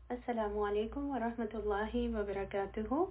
السلام عليكم ورحمة الله وبركاته.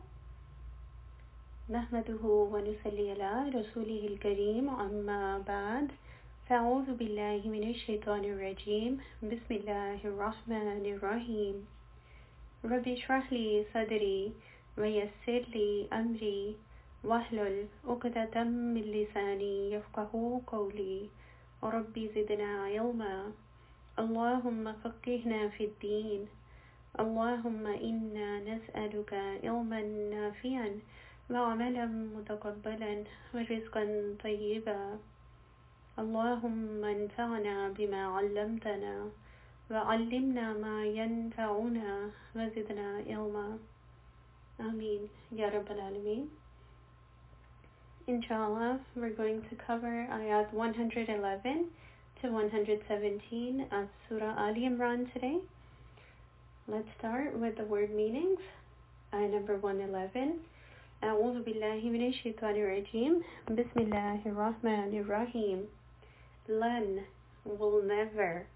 نحمده ونصلي على رسوله الكريم، أما بعد، فأعوذ بالله من الشيطان الرجيم. بسم الله الرحمن الرحيم. رب اشرح لي صدري ويسر لي أمري واحلل عقدة من لساني يفقه قولي. ربي زدنا علما. اللهم فقهنا في الدين. اللهم إنا نسألك علما نافعا وعملا متقبلا ورزقا طيبا. اللهم انفعنا بما علمتنا وعلمنا ما ينفعنا وزدنا علما. Ameen. Ya Rabbal Alameen. Inshallah, we're going to cover ayat 111 to 117 of Surah Ali Imran today. Let's start with the word meanings. Ayah number 111. أعوذ بالله من الشيطان الرجيم. بسم الله الرحمن الرحيم. لن will never.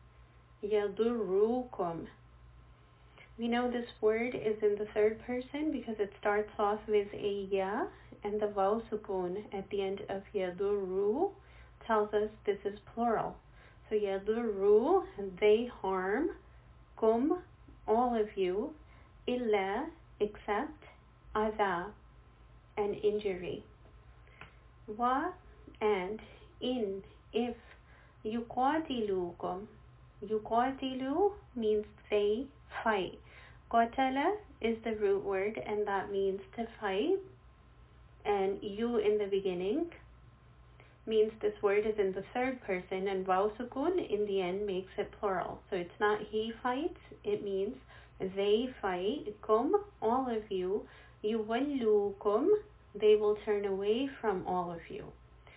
يضركم. We know this word is in the third person because it starts off with a ya, and the vaw sukun at the end of yadurru tells us this is plural. So yadurru, they harm, kum, all of you, illa, except, adha, an injury. Wa, and, in, if, yuqatilukum. Yuqatilu means they fight. Qatala is the root word, and that means to fight. And you in the beginning means this word is in the third person, and waw sukun in the end makes it plural. So it's not he fights, it means they fight. Kum, all of you. Yuwallukum, they will turn away from all of you.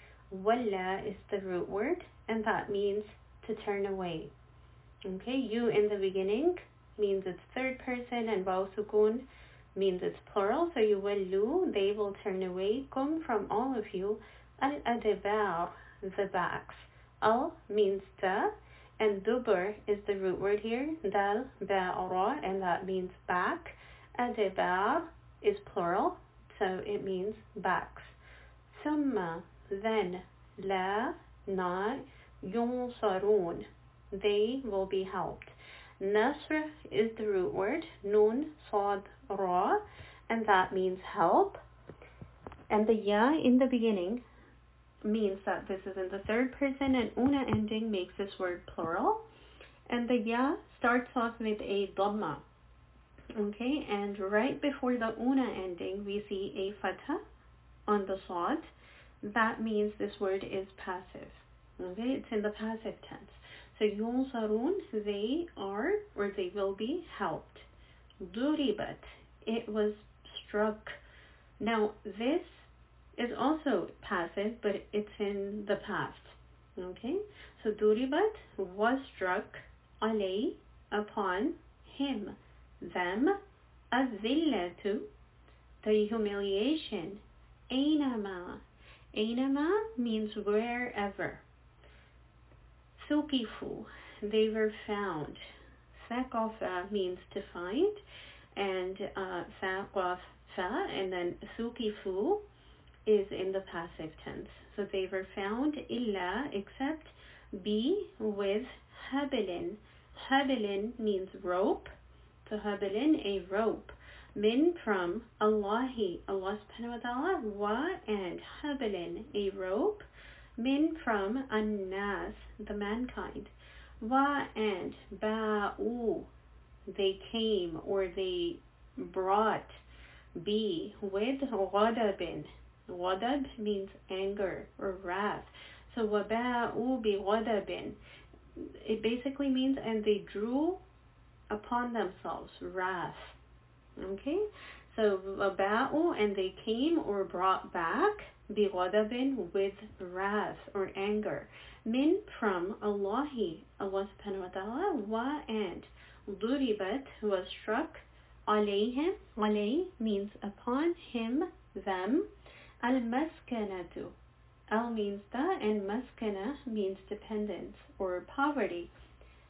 Walla is the root word, and that means to turn away. Okay, you in the beginning means it's third person, and waw sukun means it's plural. So yuwallu, they will turn away. Kum, from all of you. Al-adbar, the backs. Al means the, and dubur is the root word here. Dal, ba'ara, and that means back. Adbar is plural, so it means backs. Summa, then, la, not, yunsarun, they will be helped. Nasr is the root word, nun, sad, ra, and that means help. And the ya in the beginning means that this is in the third person, and una ending makes this word plural. And the ya starts off with a dhamma. Okay, and right before the una ending, we see a fatha on the sad. That means this word is passive. Okay, it's in the passive tense. So yunsarun, they are, or they will be helped. Duribat, it was struck. Now this is also passive, but it's in the past. Okay, so duribat was struck, alay, upon, him, them, azillatu, the humiliation, aynama. Aynama means wherever. Sukifu, they were found. Saqafa means to find, and saqafa, and then sukifu is in the passive tense. So they were found, illa, except, be, with, habilin. Habilin means rope. So habilin, a rope. Min, from, Allahi, Allah subhanahu wa ta'ala, wa, and habilin, a rope. Min, from, annas, the mankind. Wa, and, ba'u, they came, or they brought, be, with, ghadabin. Ghadab means anger or wrath. So waba'u bi ghadabin, it basically means, and they drew upon themselves wrath. Okay, so waba'u, and they came or brought back, bi ghadabin, with wrath or anger. Min, from, Allahi, Allah subhanahu wa ta'ala, wa, and, duribat, was struck, alayhim, alay means upon, him, them, al-maskanatu. Al means the, and maskana means dependence or poverty.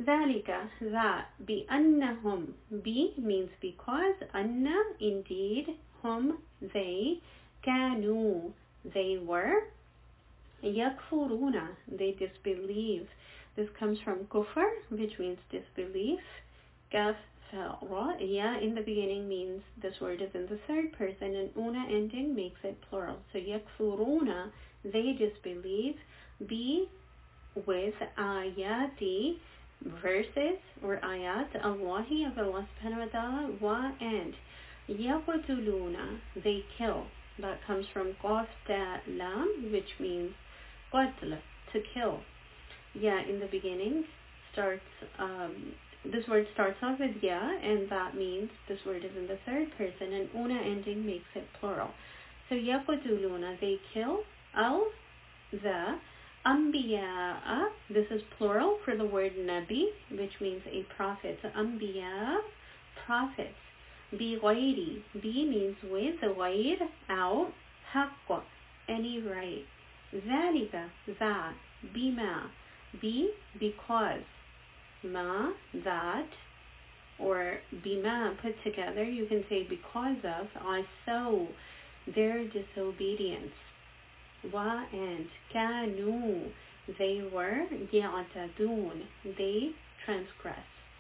ذلك, that. بأنهم, be means because, أن, indeed, hum, they, كانوا, they were, يكفرون, they disbelieve. This comes from kufr, which means disbelief. Kaf, ra, ya in the beginning means this word is in the third person, and una ending makes it plural. So yakfuruna, they disbelieve. Be with ayati, verses or ayat, Allahi, of Allah subhanahu wa ta'ala, wa, and yaqtuluna, they kill. That comes from qaf ta lam, which means qatl, to kill. Ya in the beginning starts, this word starts off with ya, and that means this word is in the third person, and una ending makes it plural. So yaqtuluna, they kill, al, the, anbiya, this is plural for the word nabi, which means a prophet. So anbiya, prophets. بغير, be means with, غير, out, حق, any right. ذلك, that. بما, be, because. Ma, that. Or bima, put together, you can say because of, I saw their disobedience. Wa, and كانوا, they were, يعتدون, they transgress.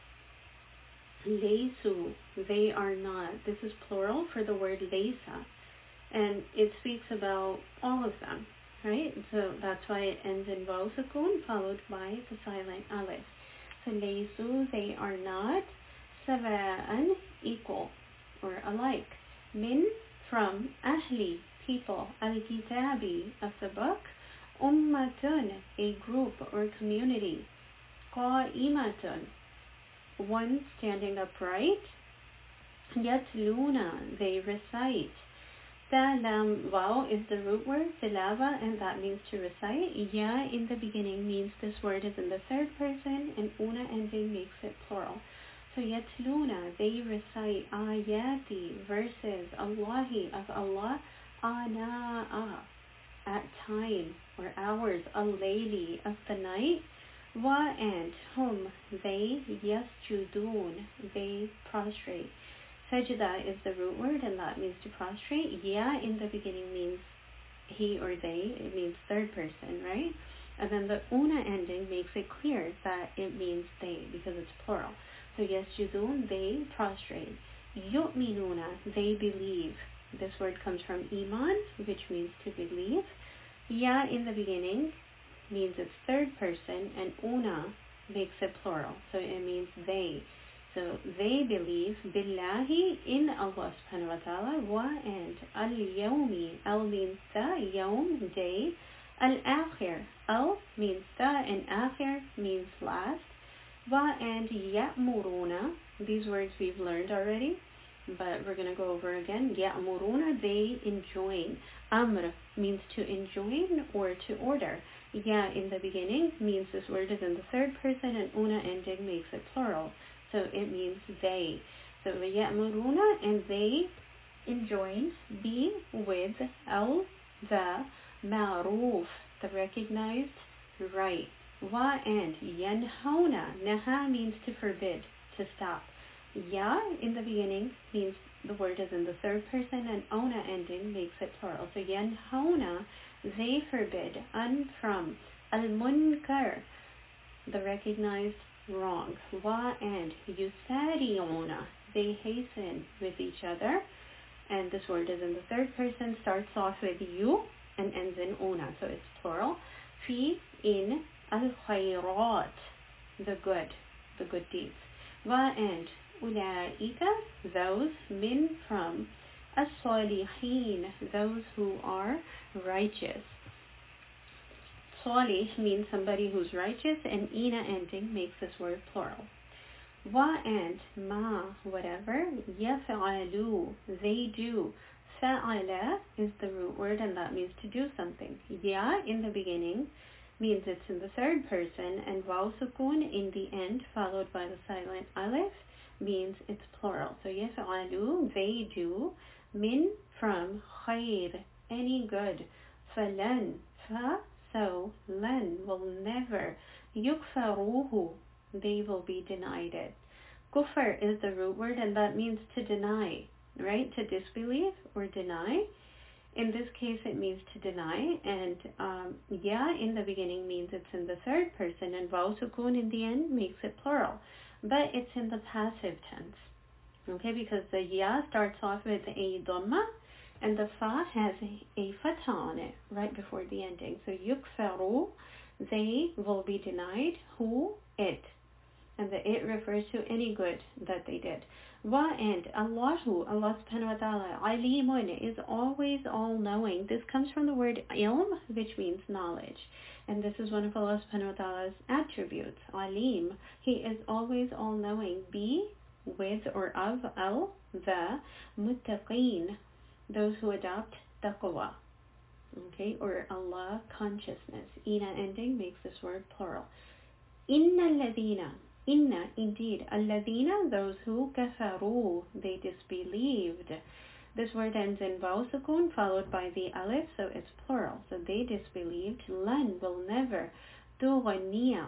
Laysu, they are not. This is plural for the word laysa, and it speaks about all of them, right? So that's why it ends in waw sukun followed by the silent alif. So laysu, they are not. Sawa'an, equal or alike. Min, from. Ahli, people. Al-kitabi, of the book. Ummatun, a group or community. Qa'imatun, one standing upright. Yatluna, they recite. Talam, waw is the root word, tilava, and that means to recite. Ya in the beginning means this word is in the third person, and una ending makes it plural. So yatluna, they recite. Ayati, verses. Allahi, of Allah. Ana'a, at time or hours. Al-layli, of the night. Wa, and hum, they, yasjudun, they prostrate. Sajda is the root word, and that means to prostrate. Ya in the beginning means he or they, it means third person, right? And then the una ending makes it clear that it means they, because it's plural. So yasjudun, they prostrate. Yu'minuna, they believe. This word comes from iman, which means to believe. Ya in the beginning means it's third person, and una makes it plural, so it means they. So they believe billahi, in Allah subhanahu wa ta'ala. Wa, and al-yawmi, al means the, yawm, day. Al-akhir, al means the, and akhir means last. Wa, and ya'muruna, these words we've learned already, but we're going to go over again. Ya'muruna, they enjoin. Amr means to enjoin or to order. Ya in the beginning means this word is in the third person, and una ending makes it plural. So it means they. So ya'muruna, and they enjoin. Be with, al, the, ma'ruf, the recognized right. Wa, and yanhauna, naha means to forbid, to stop. Ya in the beginning means the word is in the third person, and ona ending makes it plural. So yanhauna, they forbid. An, from. Al-munkar, the recognized wrong. Wa, and yusari'una, they hasten with each other. And this word is in the third person, starts off with you and ends in una, so it's plural. Fi, in. Al-khayrat, the good deeds. Wa, and ulaika, those. Min, from. As-salihin, those who are righteous. Salih means somebody who's righteous, and ina ending makes this word plural. Wa, and ma, whatever. Yaf'alu, they do. Fa'ala is the root word, and that means to do something. Ya in the beginning means it's in the third person, and waw sukun in the end followed by the silent alif means it's plural. So yaf'alu, they do. Min, from. Khair, any good. Falan, fa, so. Lan, will never. Yukfaruhu, they will be denied it. Kufr is the root word, and that means to deny, right? To disbelieve or deny. In this case, it means to deny, and ya in the beginning means it's in the third person, and waw sukun in the end makes it plural, but it's in the passive tense. Okay, because the ya starts off with a dhamma, and the fa has a fatha on it right before the ending. So yukfaru, they will be denied. Who? It. And the it refers to any good that they did. Wa and Allahu, Allah subhanahu wa ta'ala, alimun is always all-knowing. This comes from the word ilm, which means knowledge. And this is one of Allah subhanahu wa ta'ala's attributes, alim. He is always all-knowing. Be, with or of, al, the, muttaqeen, those who adopt taqwa. Okay, or Allah consciousness. Ina ending makes this word plural. Inna alladhina, inna indeed, alladhina, those who kafaru, they disbelieved. This word ends in waw sukun followed by the alif, so it's plural. So they disbelieved. Lan will never, tughniya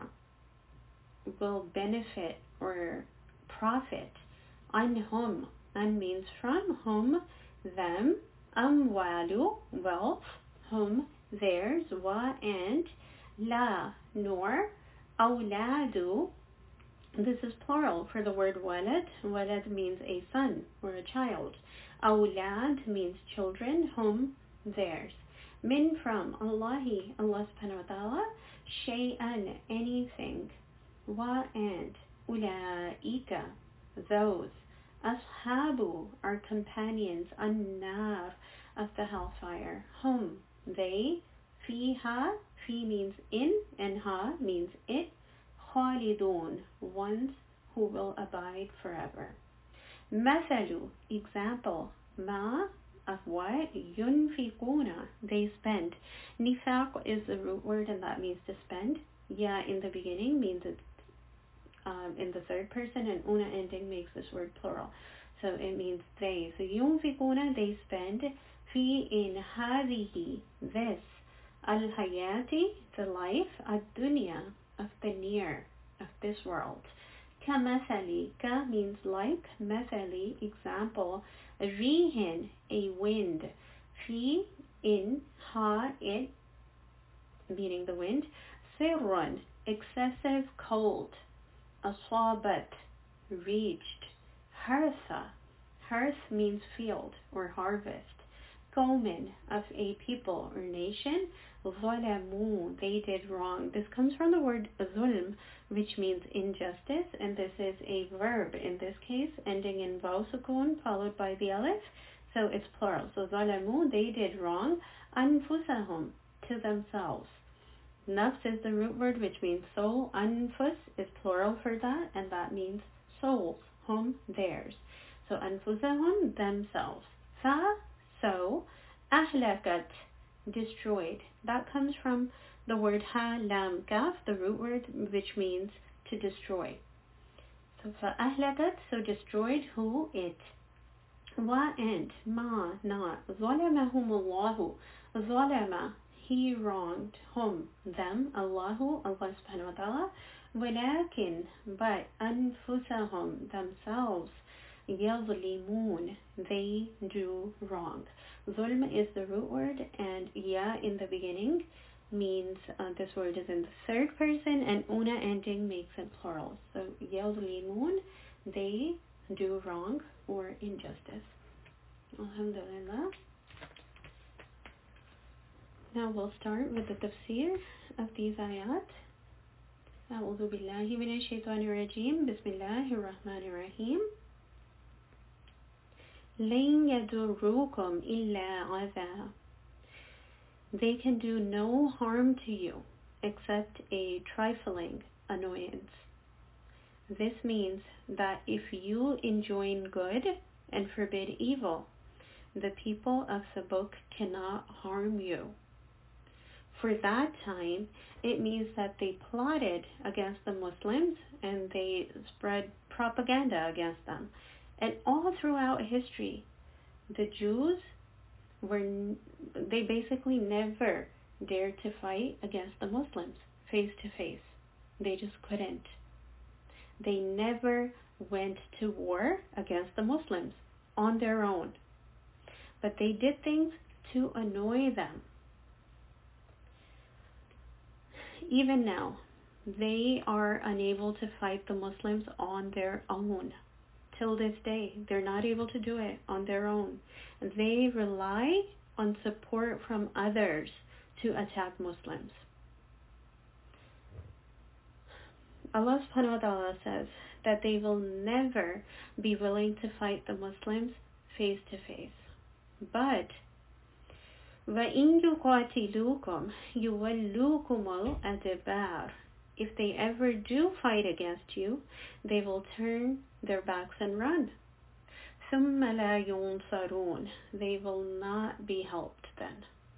will benefit or profit. Anhum, an means from, whom, them, amwalu, wealth, whom, theirs, wa and, la, nor, awladu, this is plural for the word walad. Walad means a son or a child. Awlad means children, whom, theirs. Min from, Allahi, Allah subhanahu wa ta'ala, shay'an, anything. Wa and, ulaika, those. Ashabu, our companions, an-nar, of the hellfire. Hum, they. Fiha, fi means in, and ha means it. Khalidun, ones who will abide forever. Mathalu, example. Ma, of what? Yunfiquna, they spend. Nifaq is the root word, and that means to spend. Ya in the beginning means it's in the third person, and una ending makes this word plural. So it means they. So yunfiquna, they spend. Fi in hadihi, this. Al-hayati, the life. Ad-dunya, of the near, of this world. Kamathali, ka means like. Mathali, example. Rihin, a wind. Fi, in. Ha, it, meaning the wind. Sirrun, excessive cold. Asabat, reached. Hartha, hearth means field or harvest. Qawmin, of a people or nation. Zalamu, they did wrong. This comes from the word zulm, which means injustice, and this is a verb in this case, ending in waw sukun followed by the alif, so it's plural. So zalamu, they did wrong. Anfusahum, to themselves. Nafs is the root word, which means soul. Anfus is plural for that, and that means souls, hum, theirs. So anfusahum, themselves. Fa, so. Ahlakat, destroyed. That comes from the word ha, lam, kaf, the root word, which means to destroy. So fa ahlakat, so destroyed, who, it. Wa and, ma, not. Zalamahumullahu, zalama, he wronged, whom, them, Allahu, Allah subhanahu wa ta'ala, walakin, but, anfusahum, themselves, yazlimun, they do wrong. Zulm is the root word, and ya in the beginning means this word is in the third person, and una ending makes it plural. So yazlimun, they do wrong or injustice. Alhamdulillah. Now we'll start with the tafsir of these ayat. أعوذ بالله من الشيطان الرجيم. بسم الله الرحمن الرحيم. لن يضروكم إلا أذى. They can do no harm to you except a trifling annoyance. This means that if you enjoin good and forbid evil, the people of Sabuk cannot harm you. For that time, it means that they plotted against the Muslims and they spread propaganda against them. And all throughout history, the Jews they basically never dared to fight against the Muslims face to face. They just couldn't. They never went to war against the Muslims on their own, but they did things to annoy them. Even now, they are unable to fight the Muslims on their own. Till this day, they're not able to do it on their own. They rely on support from others to attack Muslims. Allah subhanahu wa ta'ala says that they will never be willing to fight the Muslims face to face. But وَإِن يُقَاتِلُوكُمْ يُوَلُّوكُمُ الْأَدْبَارَ. If they ever do fight against you, they will turn their backs and run. ثُمَّ لَا يُنصَرُونَ. They will not be helped then.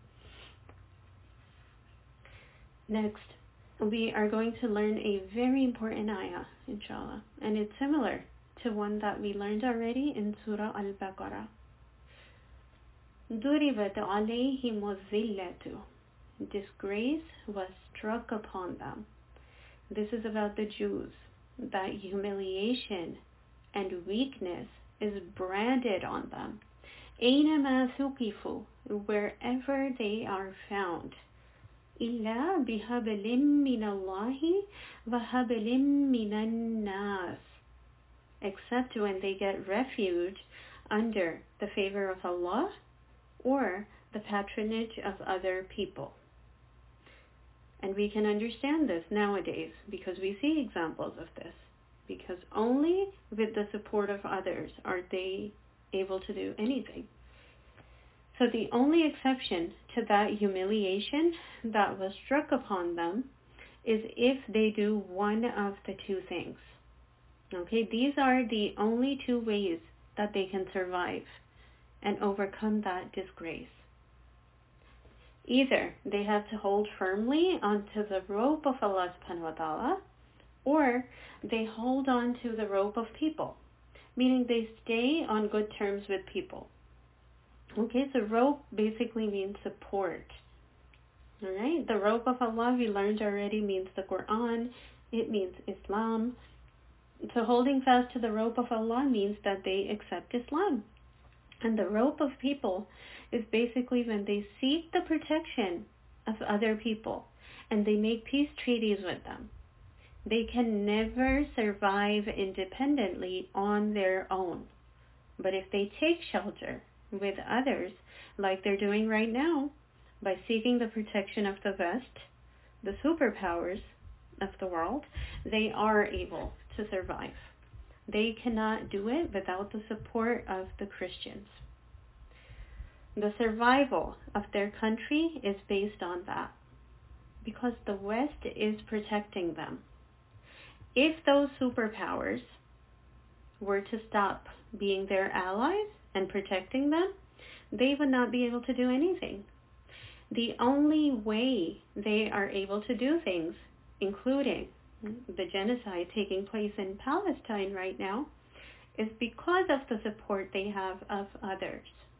Next, we are going to learn a very important ayah, inshallah. And it's similar to one that we learned already in Surah Al-Baqarah. ضُرِبَتْ عَلَيْهِمُ الذِّلَّةُ. Disgrace was struck upon them. This is about the Jews. That humiliation and weakness is branded on them. أَيْنَمَا ثُقِفُوا. Wherever they are found. إِلَّا بِهَبْلٍ مِّنَ اللَّهِ وَهَبْلٍ مِّنَ النَّاسِ. Except when they get refuge under the favor of Allah or the patronage of other people. And we can understand this nowadays because we see examples of this. Because only with the support of others are they able to do anything. So the only exception to that humiliation that was struck upon them is if they do one of the two things. Okay, these are the only two ways that they can survive and overcome that disgrace. Either they have to hold firmly onto the rope of Allah subhanahu wa ta'ala, or they hold on to the rope of people, meaning they stay on good terms with people. Okay, so rope basically means support. Alright, the rope of Allah we learned already means the Quran, it means Islam. So holding fast to the rope of Allah means that they accept Islam. And the rope of people is basically when they seek the protection of other people and they make peace treaties with them. They can never survive independently on their own. But if they take shelter with others, like they're doing right now, by seeking the protection of the West, the superpowers of the world, they are able to survive. They cannot do it without the support of the Christians. The survival of their country is based on that, because the West is protecting them. If those superpowers were to stop being their allies and protecting them, they would not be able to do anything. The only way they are able to do things, including the genocide taking place in Palestine right now, is because of the support they have of others.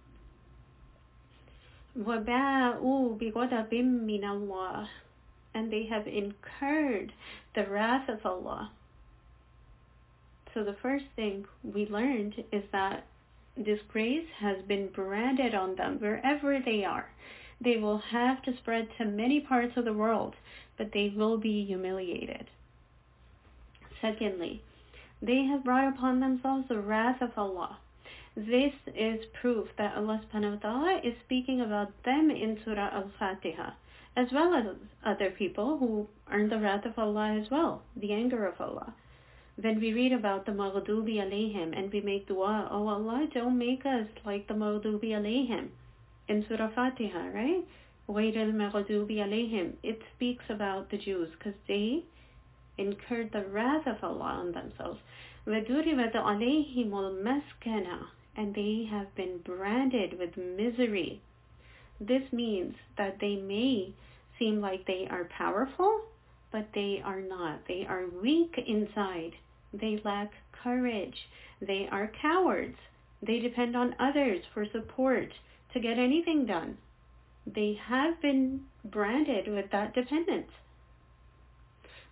وَبَاءُوا بِغَضَبٍ مِّنَ اللَّهِ. And they have incurred the wrath of Allah. So the first thing we learned is that disgrace has been branded on them wherever they are. They will have to spread to many parts of the world, but they will be humiliated. Secondly, they have brought upon themselves the wrath of Allah. This is proof that Allah subhanahu wa ta'ala is speaking about them in Surah Al-Fatiha, as well as other people who earn the wrath of Allah as well, the anger of Allah. When we read about the Maghdubi alayhim and we make dua, oh Allah, don't make us like the Maghdubi alayhim in Surah Fatiha, right? غَيْرَ الْمَغْضُوبِ عَلَيْهِمْ. It speaks about the Jews because they incurred the wrath of Allah on themselves. وَدُرِبَتْ عَلَيْهِمُ الْمَسْكَنَةِ. And they have been branded with misery. This means that they may seem like they are powerful, but they are not. They are weak inside. They lack courage. They are cowards. They depend on others for support to get anything done. They have been branded with that dependence.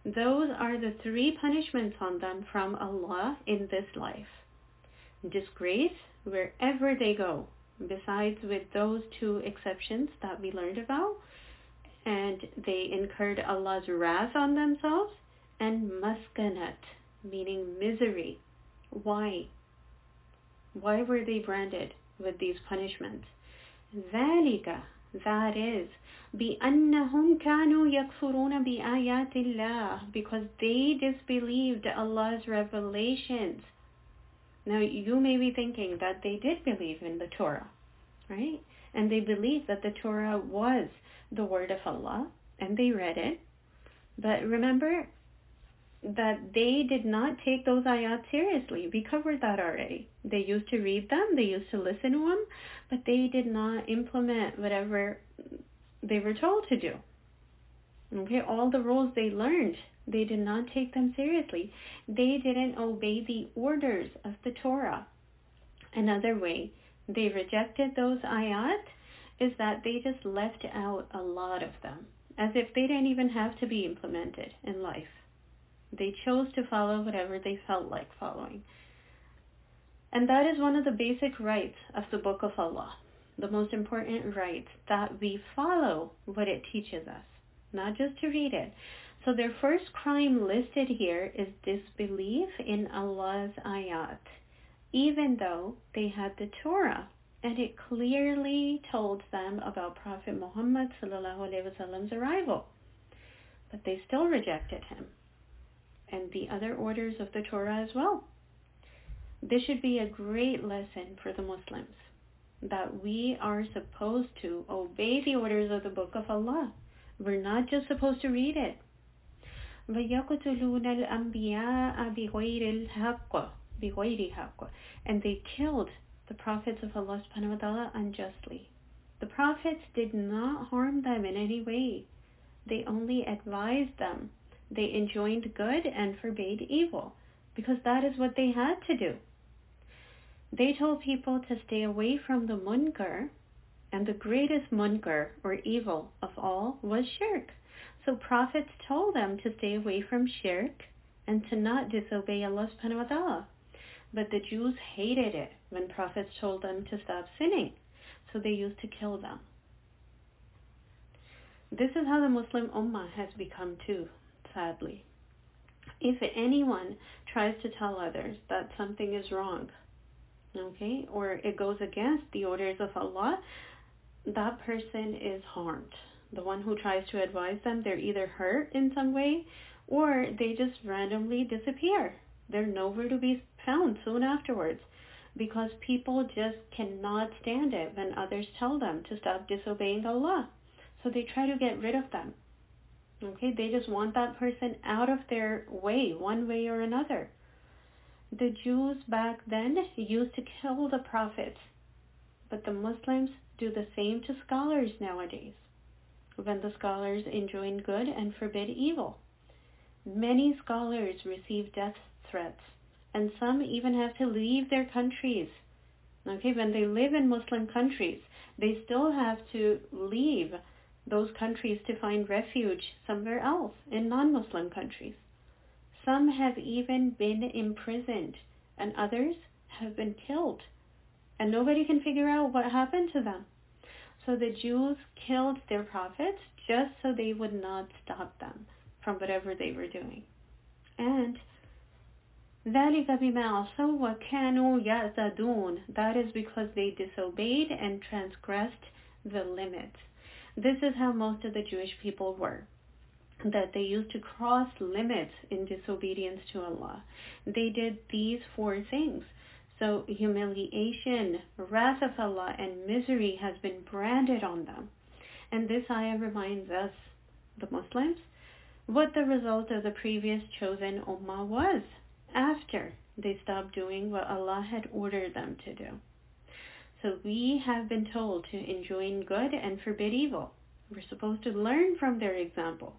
Those are the 3 punishments on them from Allah in this life. Disgrace wherever they go, besides with those 2 exceptions that we learned about, and they incurred Allah's wrath on themselves, and maskanat, meaning misery. Why? Why were they branded with these punishments? ذَلِكَ, that is, بِأَنَّهُمْ كَانُوا يَكْفُرُونَ بِآيَاتِ اللَّهِ, because they disbelieved Allah's revelations. Now, you may be thinking that they did believe in the Torah, right? And they believed that the Torah was the word of Allah, and they read it. But remember that they did not take those ayat seriously. We covered that already. They used to read them, they used to listen to them, but they did not implement whatever they were told to do. Okay, all the rules they learned, they did not take them seriously. They didn't obey the orders of the Torah. Another way they rejected those ayat is that they just left out a lot of them, as if they didn't even have to be implemented in life. They chose to follow whatever they felt like following. And that is one of the basic rights of the Book of Allah. The most important rights, that we follow what it teaches us, not just to read it. So their first crime listed here is disbelief in Allah's ayat, even though they had the Torah, and it clearly told them about Prophet Muhammad ﷺ's arrival. But they still rejected him, and the other orders of the Torah as well. This should be a great lesson for the Muslims, that we are supposed to obey the orders of the Book of Allah. We're not just supposed to read it. وَيَقْتُلُونَ الْأَنْبِيَاءَ بِغَيْرِ الْحَقِّ, and they killed the prophets of Allah subhanahu wa ta'ala unjustly. The prophets did not harm them in any way. They only advised them. They enjoined good and forbade evil, because that is what they had to do. They told people to stay away from the munkar, and the greatest munkar, or evil of all, was shirk. So prophets told them to stay away from shirk and to not disobey Allah subhanahu wa ta'ala. But the Jews hated it when prophets told them to stop sinning, so they used to kill them. This is how the Muslim Ummah has become too, sadly. If anyone tries to tell others that something is wrong, okay, or it goes against the orders of Allah, that person is harmed. The one who tries to advise them, they're either hurt in some way, or they just randomly disappear. They're nowhere to be found soon afterwards, because people just cannot stand it when others tell them to stop disobeying Allah. So they try to get rid of them. Okay, they just want that person out of their way, one way or another. The Jews back then used to kill the prophets, but the Muslims do the same to scholars nowadays, when the scholars enjoin good and forbid evil. Many scholars receive death threats, and some even have to leave their countries. Okay, when they live in Muslim countries, they still have to leave those countries to find refuge somewhere else in non-Muslim countries. Some have even been imprisoned, and others have been killed, and nobody can figure out what happened to them. So the Jews killed their prophets just so they would not stop them from whatever they were doing. And ذَلِكَ بِمَا عَصَوْا وَكَانُوا يَعْتَدُونَ, that is because they disobeyed and transgressed the limits. This is how most of the Jewish people were, that they used to cross limits in disobedience to Allah. They did these 4 things. So humiliation, wrath of Allah, and misery has been branded on them. And this ayah reminds us, the Muslims, what the result of the previous chosen ummah was after they stopped doing what Allah had ordered them to do. So we have been told to enjoin good and forbid evil. We're supposed to learn from their example.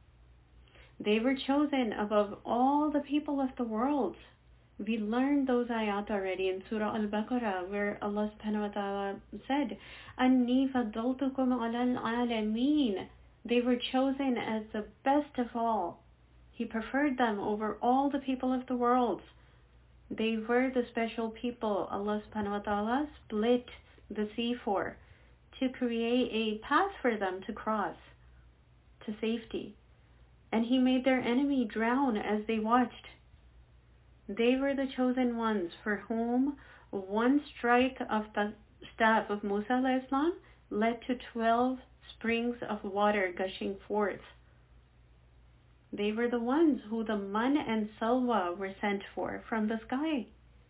They were chosen above all the people of the world. We learned those ayat already in Surah Al-Baqarah, where Allah subhanahu wa ta'ala said, أَنِّي فَضَّلْتُكُمْ عَلَى الْعَالَمِينَ. They were chosen as the best of all. He preferred them over all the people of the world. They were the special people Allah subhanahu wa ta'ala split the sea for, to create a path for them to cross to safety. And He made their enemy drown as they watched. They were the chosen ones for whom one strike of the staff of Musa alayhi salam led to 12 springs of water gushing forth. They were the ones who the man and salwa were sent for from the sky.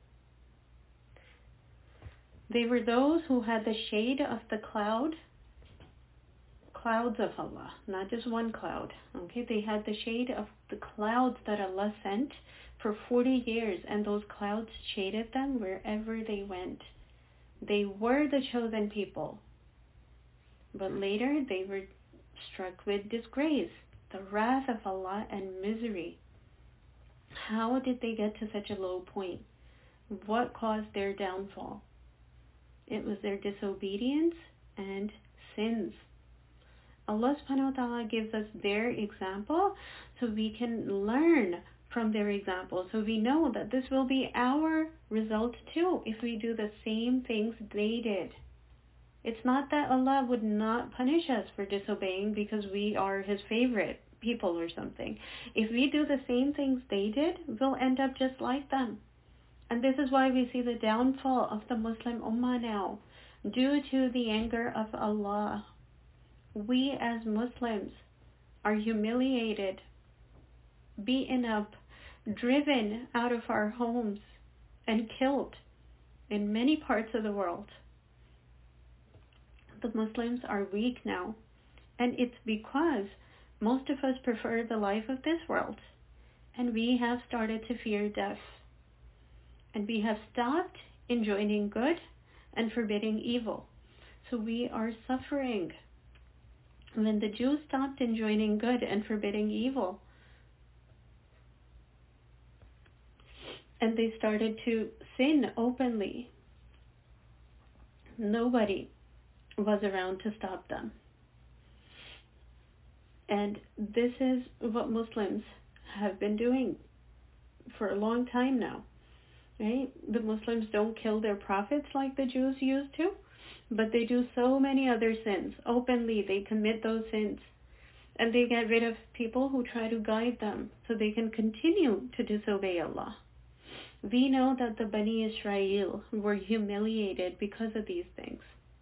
They were those who had the shade of the clouds of Allah, not just one cloud. Okay, they had the shade of the clouds that Allah sent for 40 years, and those clouds shaded them wherever they went. They were the chosen people. But later they were struck with disgrace, the wrath of Allah, and misery. How did they get to such a low point? What caused their downfall? It was their disobedience and sins. Allah subhanahu wa ta'ala gives us their example so we can learn from their example. So we know that this will be our result too if we do the same things they did. It's not that Allah would not punish us for disobeying because we are His favorite people or something. If we do the same things they did, we'll end up just like them. And this is why we see the downfall of the Muslim Ummah now, due to the anger of Allah. We as Muslims are humiliated, beaten up, driven out of our homes, and killed in many parts of the world. The Muslims are weak now, and it's because most of us prefer the life of this world, and we have started to fear death, and we have stopped enjoining good and forbidding evil. So we are suffering. When the Jews stopped enjoining good and forbidding evil, and they started to sin openly, nobody was around to stop them. And this is what Muslims have been doing for a long time now, right? The Muslims don't kill their prophets like the Jews used to, but they do so many other sins. Openly, they commit those sins. And they get rid of people who try to guide them so they can continue to disobey Allah. We know that the Bani Israel were humiliated because of these things.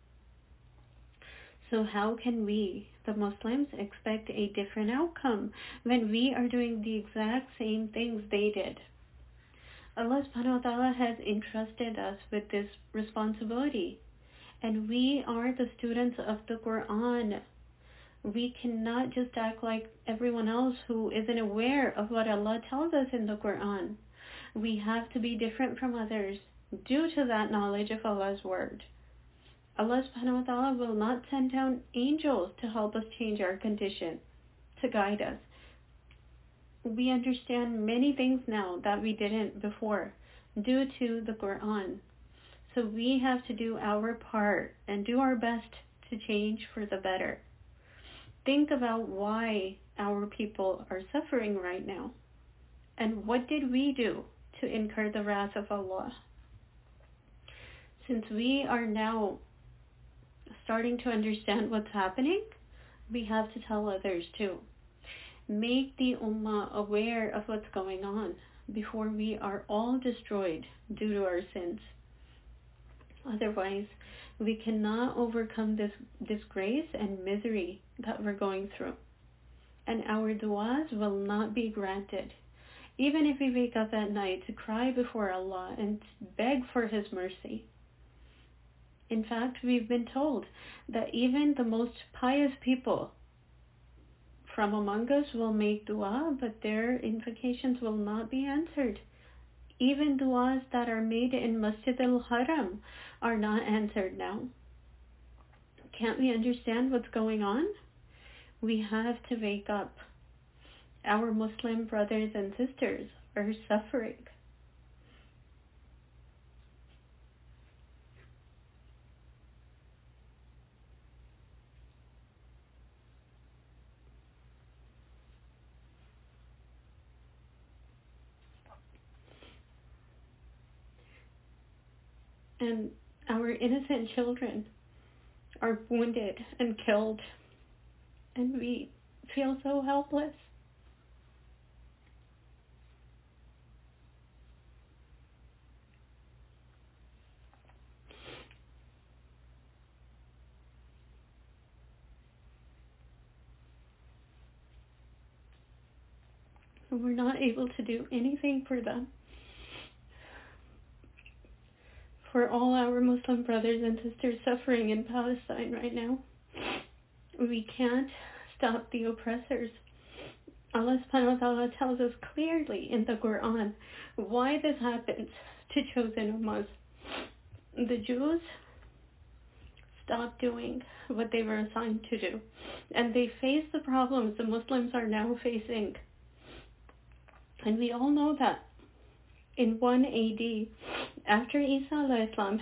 So how can we, the Muslims, expect a different outcome when we are doing the exact same things they did? Allah subhanahu wa ta'ala has entrusted us with this responsibility. And we are the students of the Quran. We cannot just act like everyone else who isn't aware of what Allah tells us in the Quran. We have to be different from others due to that knowledge of Allah's word. Allah subhanahu wa ta'ala will not send down angels to help us change our condition, to guide us. We understand many things now that we didn't before due to the Quran. So we have to do our part and do our best to change for the better. Think about why our people are suffering right now. And what did we do to incur the wrath of Allah? Since we are now starting to understand what's happening, we have to tell others too. Make the Ummah aware of what's going on before we are all destroyed due to our sins. Otherwise, we cannot overcome this disgrace and misery that we're going through. And our du'as will not be granted. Even if we wake up at night to cry before Allah and beg for His mercy. In fact, we've been told that even the most pious people from among us will make dua, but their invocations will not be answered. Even du'as that are made in Masjid al-Haram are not answered now. Can't we understand what's going on? We have to wake up. Our Muslim brothers and sisters are suffering. And our innocent children are wounded and killed, and we feel so helpless. And we're not able to do anything for them. For all our Muslim brothers and sisters suffering in Palestine right now, we can't stop the oppressors. Allah subhanahu wa ta'ala tells us clearly in the Quran why this happens to chosen ummas. The Jews stopped doing what they were assigned to do, and they faced the problems the Muslims are now facing. And we all know that in 1 AD, after Isa alayhi salam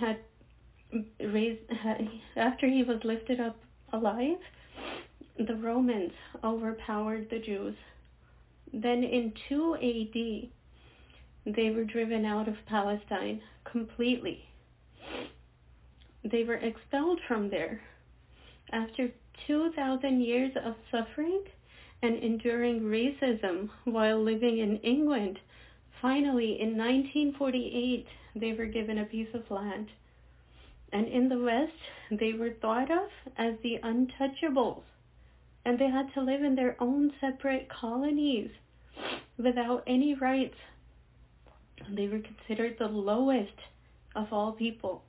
after he was lifted up alive, the Romans overpowered the Jews. Then in 2 AD, they were driven out of Palestine completely. They were expelled from there. After 2,000 years of suffering and enduring racism while living in England, finally in 1948, they were given a piece of land. And in the West, they were thought of as the untouchables. And they had to live in their own separate colonies without any rights. They were considered the lowest of all people.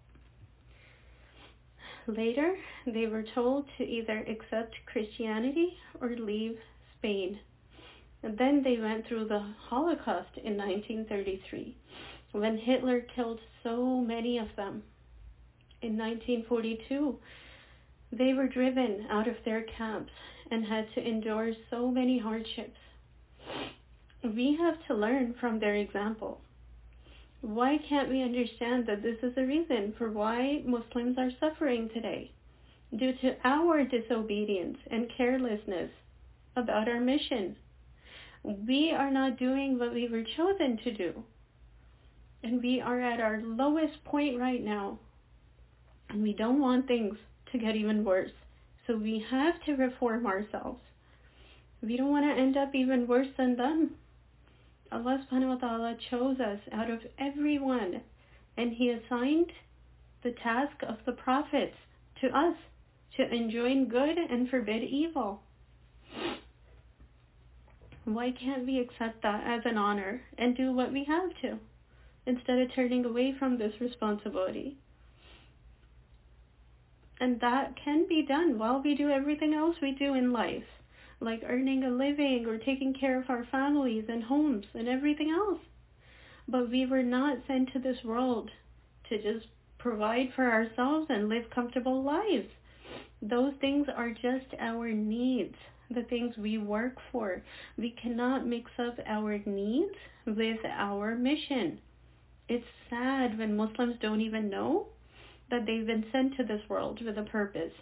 Later, they were told to either accept Christianity or leave Spain. And then they went through the Holocaust in 1933, when Hitler killed so many of them. In 1942, they were driven out of their camps and had to endure so many hardships. We have to learn from their example. Why can't we understand that this is the reason for why Muslims are suffering today? Due to our disobedience and carelessness about our mission. We are not doing what we were chosen to do. And we are at our lowest point right now. And we don't want things to get even worse. So we have to reform ourselves. We don't want to end up even worse than them. Allah subhanahu wa ta'ala chose us out of everyone, and He assigned the task of the prophets to us to enjoin good and forbid evil. Why can't we accept that as an honor and do what we have to, instead of turning away from this responsibility? And that can be done while we do everything else we do in life, like earning a living or taking care of our families and homes and everything else. But we were not sent to this world to just provide for ourselves and live comfortable lives. Those things are just our needs, the things we work for. We cannot mix up our needs with our mission. It's sad when Muslims don't even know that they've been sent to this world with a purpose.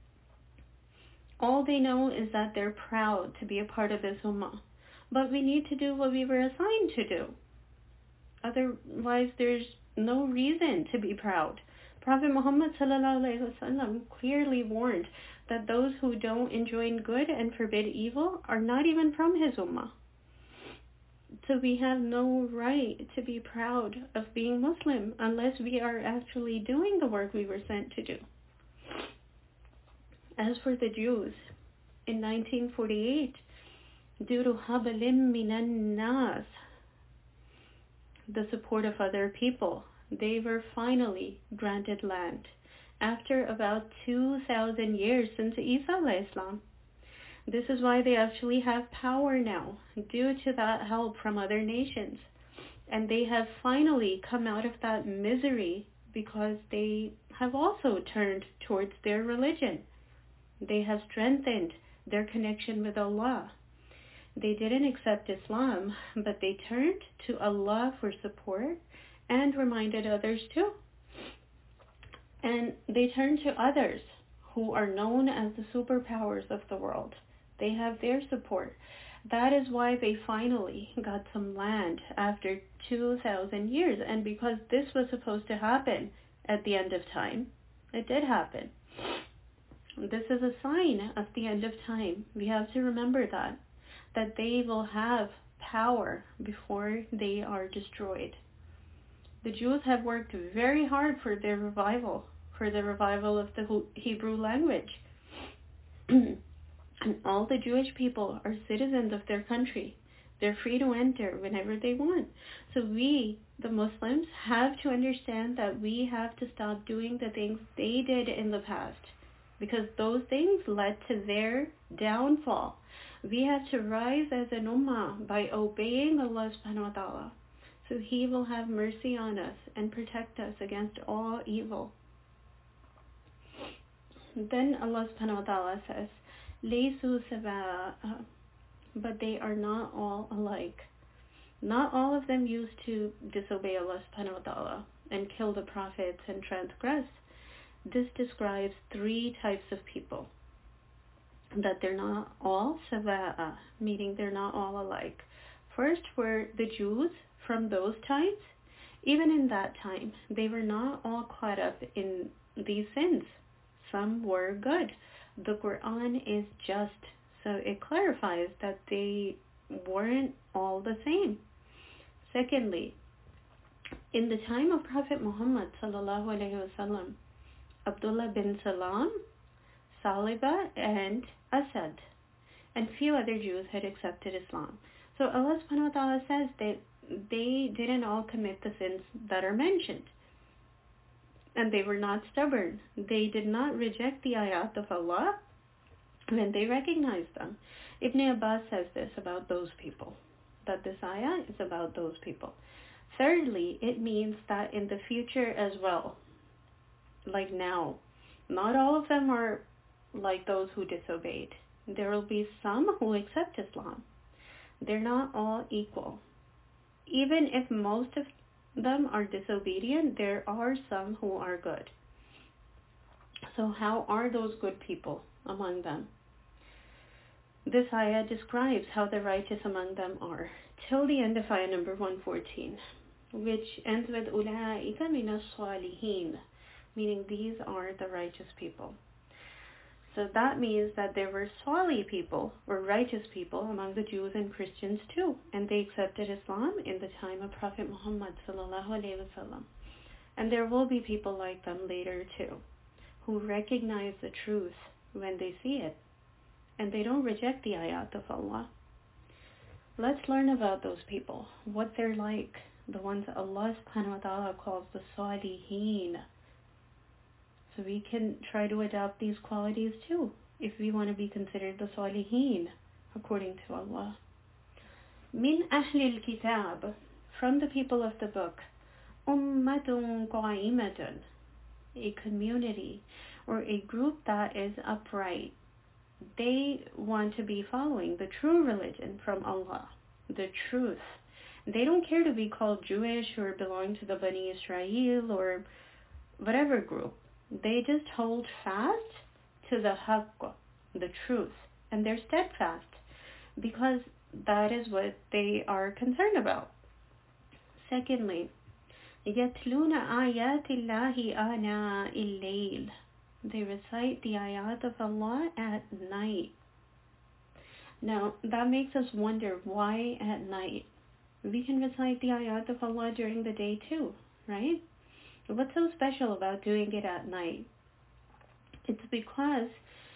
All they know is that they're proud to be a part of this ummah. But we need to do what we were assigned to do. Otherwise, there's no reason to be proud. Prophet Muhammad ﷺ clearly warned that those who don't enjoin good and forbid evil are not even from his ummah. So we have no right to be proud of being Muslim unless we are actually doing the work we were sent to do. As for the Jews, in 1948, due to habalim minan nas, the support of other people, they were finally granted land after about 2,000 years since Isa alayhi salam. This is why they actually have power now, due to that help from other nations. And they have finally come out of that misery because they have also turned towards their religion. They have strengthened their connection with Allah. They didn't accept Islam, but they turned to Allah for support and reminded others too. And they turned to others who are known as the superpowers of the world. They have their support. That is why they finally got some land after 2,000 years. And because this was supposed to happen at the end of time. It did happen. This is a sign of the end of time. We have to remember that they will have power before they are destroyed. The Jews have worked very hard for their revival, for the revival of the Hebrew language. And all the Jewish people are citizens of their country. They're free to enter whenever they want. So we, the Muslims, have to understand that we have to stop doing the things they did in the past, because those things led to their downfall. We have to rise as an ummah by obeying Allah subhanahu wa ta'ala, so He will have mercy on us and protect us against all evil. Then Allah subhanahu wa ta'ala says, Laysu sawa'a, but they are not all alike. Not all of them used to disobey Allah subhanahu wa ta'ala and kill the prophets and transgress. This describes three types of people. That they're not all sawa'a, meaning they're not all alike. First were the Jews from those times. Even in that time, they were not all caught up in these sins. Some were good. The Quran is just, so it clarifies that they weren't all the same. Secondly, in the time of Prophet Muhammad sallallahu alaihi wasallam, Abdullah bin Salam, Saliba, and Asad, and few other Jews had accepted Islam. So Allah subhanahu wa ta'ala says that they didn't all commit the sins that are mentioned. And they were not stubborn. They did not reject the ayat of Allah when they recognized them. Ibn Abbas says this about those people, that this ayah is about those people. Thirdly, it means that in the future as well, like now, not all of them are like those who disobeyed. There will be some who accept Islam. They're not all equal. Even if most of them are disobedient, there are some who are good. So how are those good people among them? This ayah describes how the righteous among them are, till the end of ayah number 114, which ends with أُولَٰئِكَ مِنَ الصَّالِحِينَ, meaning these are the righteous people. So that means that there were Salih people, or righteous people, among the Jews and Christians too, and they accepted Islam in the time of Prophet Muhammad sallallahu alaihi wasallam. And there will be people like them later too, who recognize the truth when they see it, and they don't reject the ayat of Allah. Let's learn about those people, what they're like, the ones Allah subhanahu wa ta'ala calls the Salihin. So we can try to adopt these qualities too, if we want to be considered the Salihin, according to Allah. Min Ahlil Kitab, from the people of the book, Ummatun Qa'imatun, a community or a group that is upright. They want to be following the true religion from Allah, the truth. They don't care to be called Jewish or belong to the Bani Israel or whatever group. They just hold fast to the haqq, the truth, and they're steadfast because that is what they are concerned about. Secondly, يَتْلُونَ آيَاتِ اللَّهِ آنَاءِ اللَّيْلِ. They recite the ayat of Allah at night. Now, that makes us wonder, why at night? We can recite the ayat of Allah during the day too, right? What's so special about doing it at night? It's because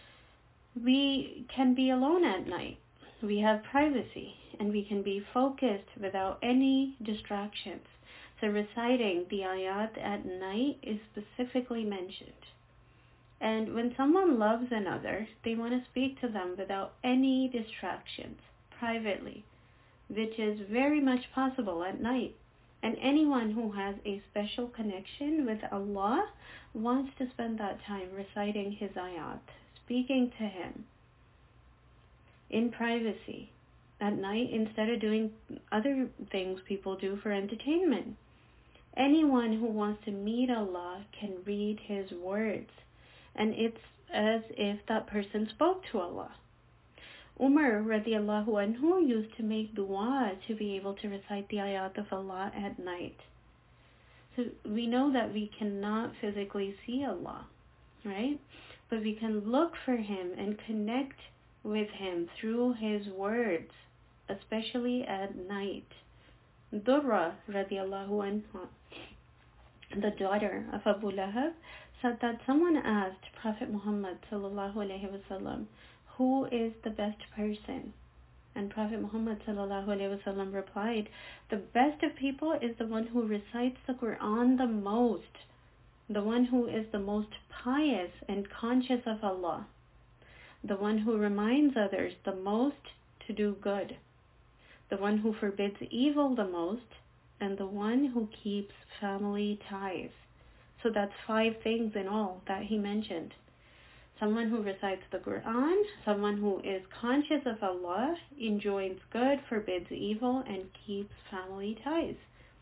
we can be alone at night. We have privacy, and we can be focused without any distractions. So reciting the ayat at night is specifically mentioned. And when someone loves another, they want to speak to them without any distractions, privately, which is very much possible at night. And anyone who has a special connection with Allah wants to spend that time reciting His ayat, speaking to Him in privacy at night instead of doing other things people do for entertainment. Anyone who wants to meet Allah can read His words, and it's as if that person spoke to Allah. Umar radiallahu anhu used to make dua to be able to recite the ayat of Allah at night. So we know that we cannot physically see Allah, right? But we can look for Him and connect with Him through His words, especially at night. Durra radiallahu anha, the daughter of Abu Lahab, said that someone asked Prophet Muhammad sallallahu alaihi wasallam, who is the best person? And Prophet Muhammad sallallahu alaihi wasallam replied, the best of people is the one who recites the Quran the most, the one who is the most pious and conscious of Allah, the one who reminds others the most to do good, the one who forbids evil the most, and the one who keeps family ties. So that's 5 things in all that he mentioned. Someone who recites the Quran, someone who is conscious of Allah, enjoins good, forbids evil, and keeps family ties.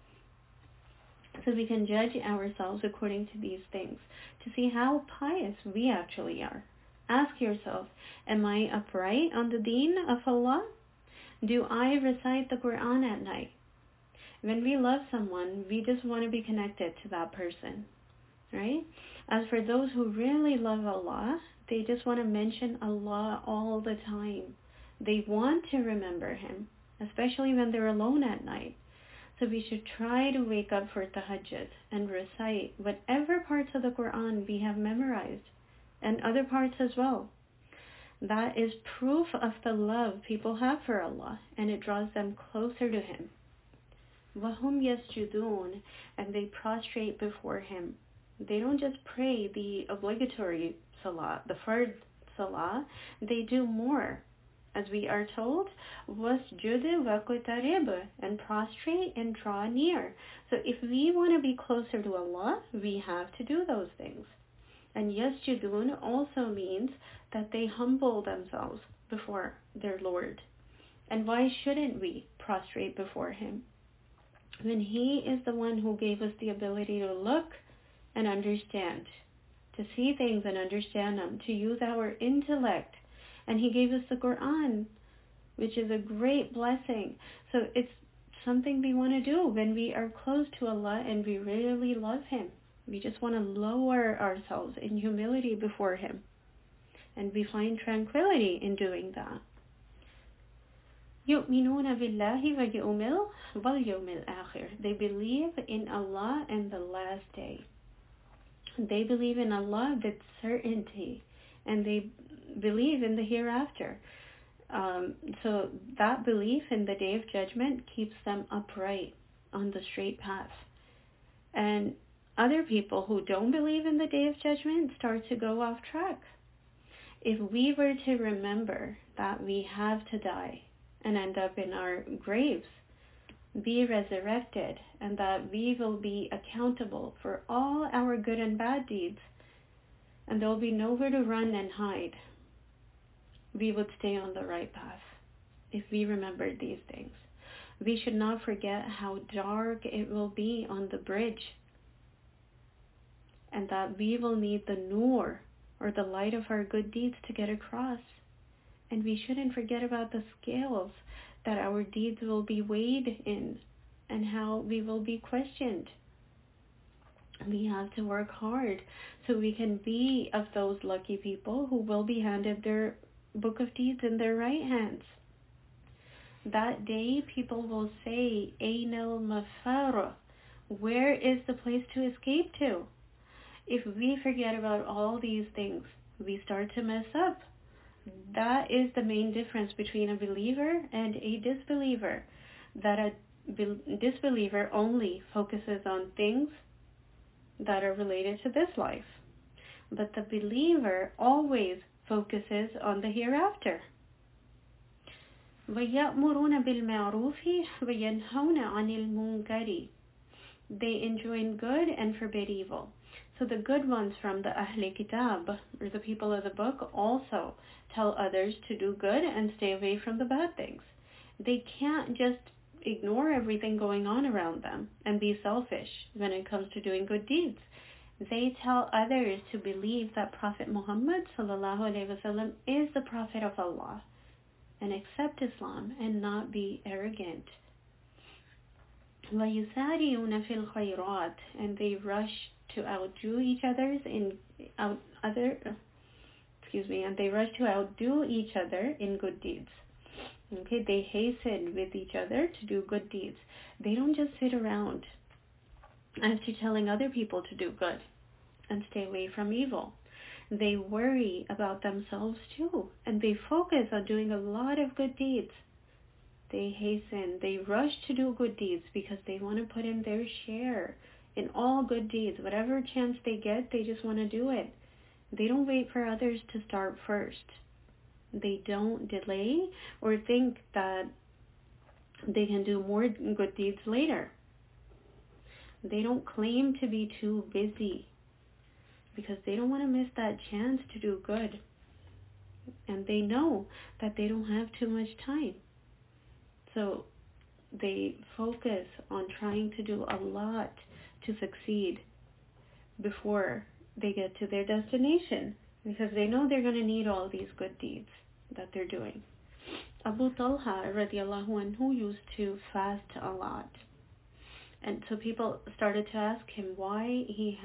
So we can judge ourselves according to these things to see how pious we actually are. Ask yourself, am I upright on the deen of Allah? Do I recite the Quran at night? When we love someone, we just want to be connected to that person, right? As for those who really love Allah, they just want to mention Allah all the time. They want to remember Him, especially when they're alone at night. So we should try to wake up for tahajjud and recite whatever parts of the Quran we have memorized, and other parts as well. That is proof of the love people have for Allah, and it draws them closer to Him. وَهُمْ يَسْجُدُونَ, and they prostrate before Him. They don't just pray the obligatory salah, the fard salah, they do more. As we are told, وَاسْجُدْ وَاقْتَرِبْ, and prostrate and draw near. So if we want to be closer to Allah, we have to do those things. And yasjudun also means that they humble themselves before their Lord. And why shouldn't we prostrate before Him? When He is the one who gave us the ability to look and understand, to see things and understand them, to use our intellect. And He gave us the Quran, which is a great blessing. So it's something we want to do when we are close to Allah and we really love Him. We just want to lower ourselves in humility before Him. And we find tranquility in doing that. يُؤْمِنُونَ بِاللَّهِ وَالْيَوْمِ الْآخِرِ. They believe in Allah and the last day. They believe in Allah with certainty. And they believe in the hereafter. So that belief in the Day of Judgment keeps them upright on the straight path. And other people who don't believe in the Day of Judgment start to go off track. If we were to remember that we have to die and end up in our graves, be resurrected, and that we will be accountable for all our good and bad deeds, and there will be nowhere to run and hide, we would stay on the right path if we remembered these things. We should not forget how dark it will be on the bridge, and that we will need the nur, or the light of our good deeds, to get across. And we shouldn't forget about the scales that our deeds will be weighed in, and how we will be questioned. We have to work hard so we can be of those lucky people who will be handed their book of deeds in their right hands. That day people will say, Aynal Mafara, where is the place to escape to? If we forget about all these things, we start to mess up. That is the main difference between a believer and a disbeliever. That a disbeliever only focuses on things that are related to this life. But the believer always focuses on the hereafter. وَيَأْمُرُونَ بِالْمَعْرُوفِ وَيَنْهَوْنَ عَنِ الْمُنْكَرِ. They enjoin good and forbid evil. So the good ones from the Ahl Kitab, or the people of the book, also tell others to do good and stay away from the bad things. They can't just ignore everything going on around them and be selfish when it comes to doing good deeds. They tell others to believe that Prophet Muhammad ﷺ is the Prophet of Allah and accept Islam and not be arrogant. وَيُسَارِعُونَ فِي الْخَيْرَاتِ, and they rush to outdo each other's in and they rush to outdo each other in good deeds. Okay, they hasten with each other to do good deeds. They don't just sit around after telling other people to do good and stay away from evil. They worry about themselves too, and they focus on doing a lot of good deeds. They hasten, they rush to do good deeds because they want to put in their share in all good deeds. Whatever chance they get, they just want to do it. They don't wait for others to start first. They don't delay or think that they can do more good deeds later. They don't claim to be too busy because they don't want to miss that chance to do good. And they know that they don't have too much time. So they focus on trying to do a lot to succeed before they get to their destination, because they know they're going to need all these good deeds that they're doing. Abu Talha radiallahu anhu used to fast a lot. And so people started to ask him why he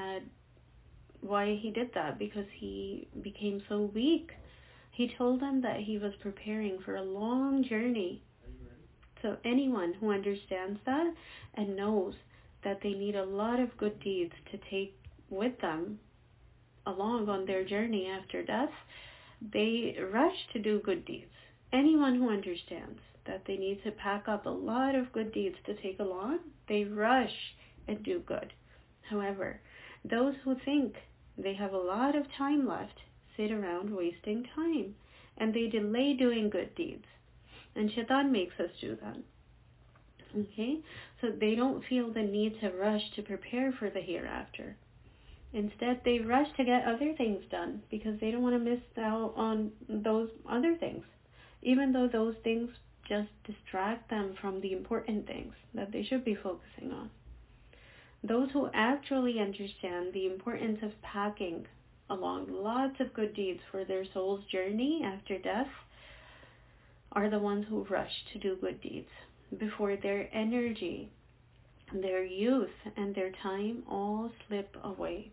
did that, because he became so weak. He told them that he was preparing for a long journey. So anyone who understands that and knows that they need a lot of good deeds to take with them along on their journey after death, they rush to do good deeds. Anyone who understands that they need to pack up a lot of good deeds to take along, they rush and do good. However, those who think they have a lot of time left sit around wasting time, and they delay doing good deeds. And Shaitan makes us do that. Okay? So they don't feel the need to rush to prepare for the hereafter. Instead, they rush to get other things done because they don't want to miss out on those other things, even though those things just distract them from the important things that they should be focusing on. Those who actually understand the importance of packing along lots of good deeds for their soul's journey after death are the ones who rush to do good deeds before their energy, their youth, and their time all slip away.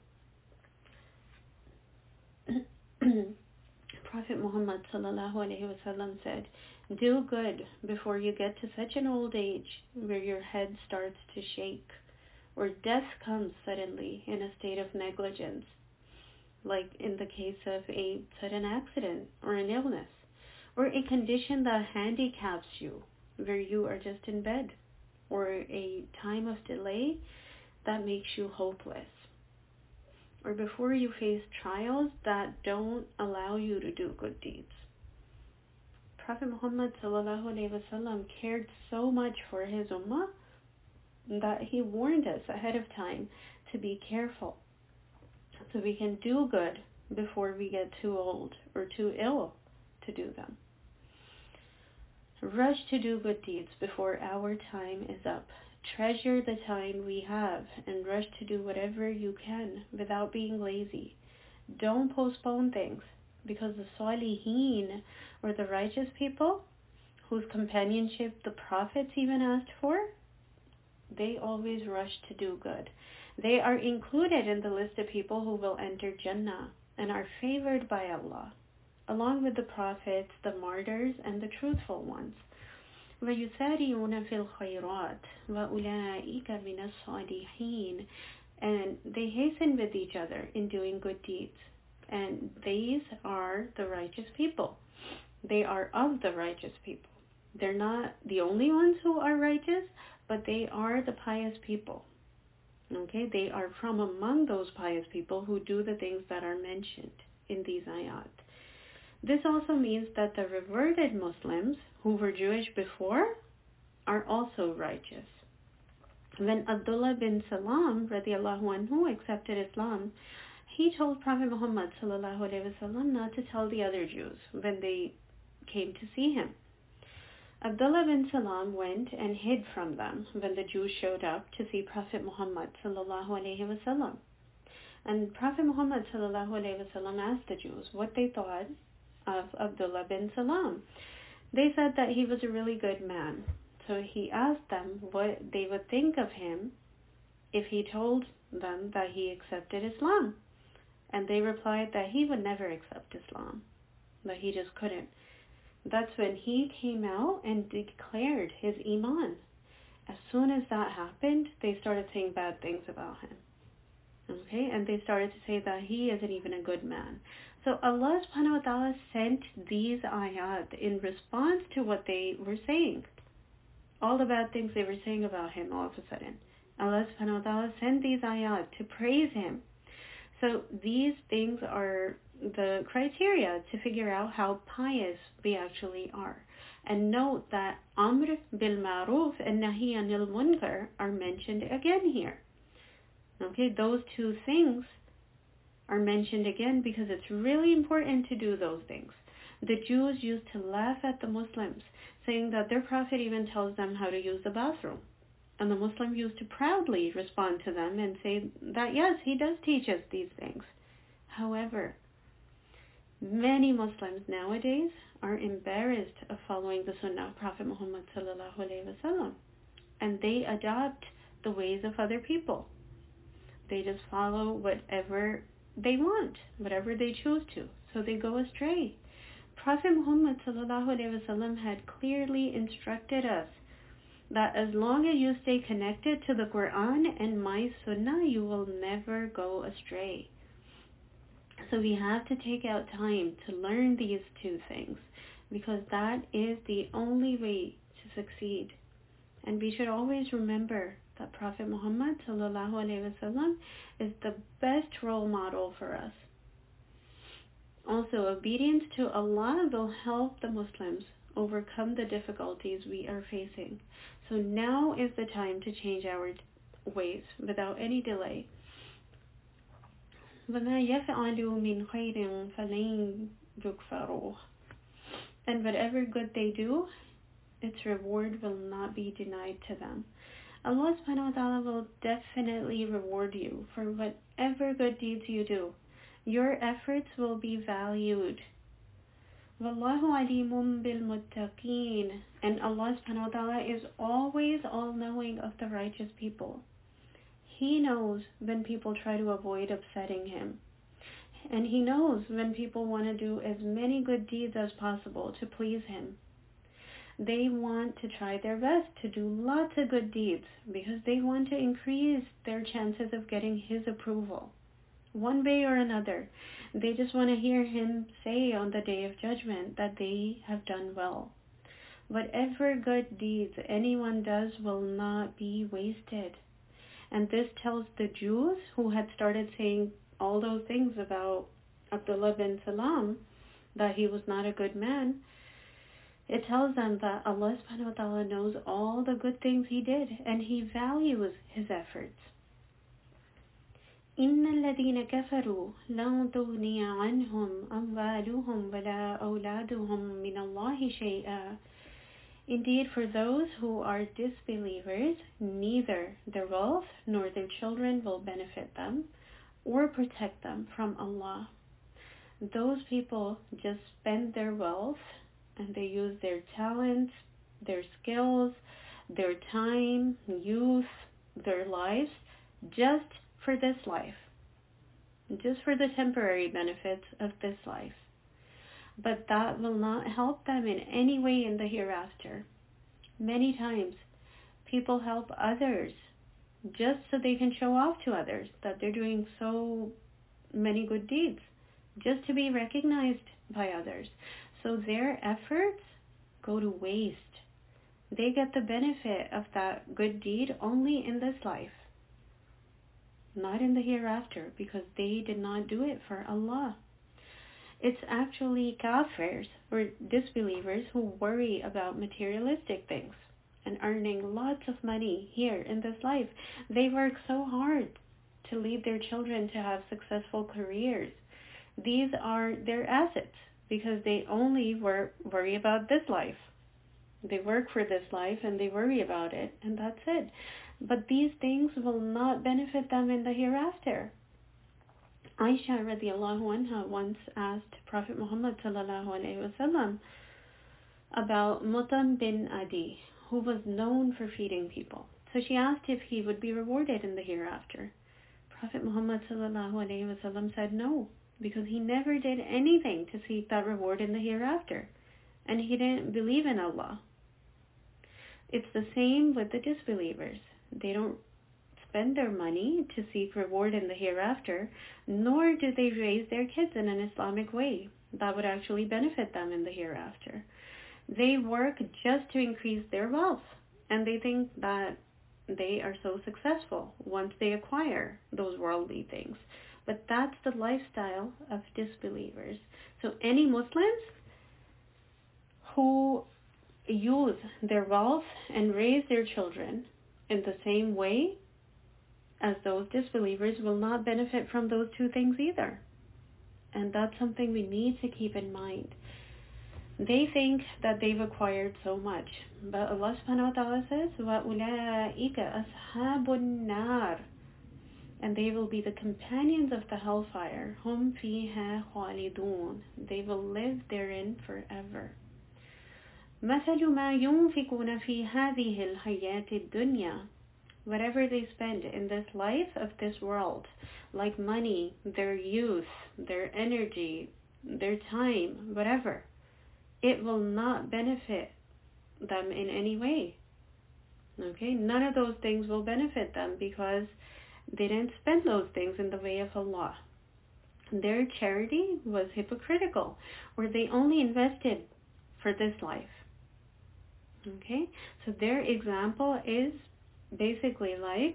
Prophet Muhammad sallallahu alaihi wasallam said, "Do good before you get to such an old age where your head starts to shake, or death comes suddenly in a state of negligence, like in the case of a sudden accident or an illness, or a condition that handicaps you where you are just in bed, or a time of delay that makes you hopeless, or before you face trials that don't allow you to do good deeds." Prophet Muhammad sallallahu alaihi wasallam cared so much for his ummah that he warned us ahead of time to be careful so we can do good before we get too old or too ill to do them. Rush to do good deeds before our time is up. Treasure the time we have and rush to do whatever you can without being lazy. Don't postpone things, because the Salihin, or the righteous people, whose companionship the prophets even asked for, they always rush to do good. They are included in the list of people who will enter Jannah and are favored by Allah, along with the prophets, the martyrs, and the truthful ones. وَيُسَارِعُونَ فِي الْخَيْرَاتِ وَأُولَٰئِكَ مِنَ الصَّالِحِينَ, and they hasten with each other in doing good deeds. And these are the righteous people. They are of the righteous people. They're not the only ones who are righteous, but they are the pious people. Okay, they are from among those pious people who do the things that are mentioned in these ayat. This also means that the reverted Muslims who were Jewish before are also righteous. When Abdullah bin Salam radiallahu anhu accepted Islam, he told Prophet Muhammad sallallahu alaihi wasallam not to tell the other Jews when they came to see him. Abdullah bin Salam went and hid from them when the Jews showed up to see Prophet Muhammad sallallahu alaihi wasallam. And Prophet Muhammad sallallahu alaihi wasallam asked the Jews what they thought of Abdullah bin Salam. They said that he was a really good man. So he asked them what they would think of him if he told them that he accepted Islam. And they replied that he would never accept Islam, that he just couldn't. That's when he came out and declared his Iman. As soon as that happened, they started saying bad things about him. Okay, and they started to say that he isn't even a good man. So Allah subhanahu wa ta'ala sent these ayat in response to what they were saying. All the bad things they were saying about him all of a sudden. Allah subhanahu wa ta'ala sent these ayat to praise him. So these things are the criteria to figure out how pious we actually are. And note that Amr bil Ma'ruf and Nahi anil Munkar are mentioned again here. Okay, those two things are mentioned again because it's really important to do those things. The Jews used to laugh at the Muslims, saying that their prophet even tells them how to use the bathroom. And the Muslim used to proudly respond to them and say that yes, he does teach us these things. However, many Muslims nowadays are embarrassed of following the Sunnah of Prophet Muhammad sallallahu alaihi wasallam, and they adopt the ways of other people. They just follow whatever they want, whatever they choose to. So they go astray. Prophet Muhammad sallallahu alaihi wasallam had clearly instructed us that as long as you stay connected to the Quran and my Sunnah, you will never go astray. So we have to take out time to learn these two things, because that is the only way to succeed. And we should always remember that Prophet Muhammad sallallahu alaihi wasallam is the best role model for us. Also, obedience to Allah will help the Muslims overcome the difficulties we are facing. So now is the time to change our ways without any delay. وَمَا يَفْعَلُوا مِنْ خَيْرٍ فَلَنْ يُكْفَرُوهُ. And whatever good they do, its reward will not be denied to them. Allah subhanahu wa ta'ala will definitely reward you for whatever good deeds you do. Your efforts will be valued. Wallahu alimun bil muttaqeen. And Allah subhanahu wa ta'ala is always all-knowing of the righteous people. He knows when people try to avoid upsetting him. And he knows when people want to do as many good deeds as possible to please him. They want to try their best to do lots of good deeds because they want to increase their chances of getting his approval. One way or another, they just want to hear him say on the Day of Judgment that they have done well. Whatever good deeds anyone does will not be wasted. And this tells the Jews who had started saying all those things about Abdullah bin Salam, that he was not a good man. It tells them that Allah subhanahu wa ta'ala knows all the good things he did and he values his efforts. إِنَّ الَّذِينَ كَفَرُوا لَن تُغْنِيَ عَنْهُمْ أَمْوَالُهُمْ وَلَا أَوْلَادُهُمْ مِنَ اللَّهِ شَيْئًا. Indeed, for those who are disbelievers, neither their wealth nor their children will benefit them or protect them from Allah. Those people just spend their wealth and they use their talents, their skills, their time, youth, their lives just for this life, just for the temporary benefits of this life. But that will not help them in any way in the hereafter. Many times, people help others just so they can show off to others that they're doing so many good deeds, just to be recognized by others. So their efforts go to waste. They get the benefit of that good deed only in this life, not in the hereafter, because they did not do it for Allah. It's actually kafirs or disbelievers who worry about materialistic things and earning lots of money here in this life. They work so hard to lead their children to have successful careers. These are their assets because they only worry about this life. They work for this life and they worry about it, and that's it. But these things will not benefit them in the hereafter. Aisha radiallahu anha once asked Prophet Muhammad sallallahu alaihi wasallam about Mutam bin Adi, who was known for feeding people. So she asked if he would be rewarded in the hereafter. Prophet Muhammad ﷺ said no, because he never did anything to seek that reward in the hereafter, and he didn't believe in Allah. It's the same with the disbelievers. They don't spend their money to seek reward in the hereafter, nor do they raise their kids in an Islamic way that would actually benefit them in the hereafter. They work just to increase their wealth, and they think that they are so successful once they acquire those worldly things. But that's the lifestyle of disbelievers. So any Muslims who use their wealth and raise their children in the same way as those disbelievers will not benefit from those two things either. And that's something we need to keep in mind. They think that they've acquired so much, but Allah subhanahu wa ta'ala says, وَأُولَٰئِكَ أَصْحَابُ النَّارِ, and they will be the companions of the hellfire. هُمْ فِيهَا خَالِدُونَ, they will live therein forever. مَثَلُ مَا يُنْفِقُونَ فِي هَذِهِ الْحَيَاةِ الدُّنْيَا, whatever they spend in this life of this world, like money, their youth, their energy, their time, whatever, it will not benefit them in any way. Okay? None of those things will benefit them because they didn't spend those things in the way of Allah. Their charity was hypocritical, or they only invested for this life. Okay? So their example is basically like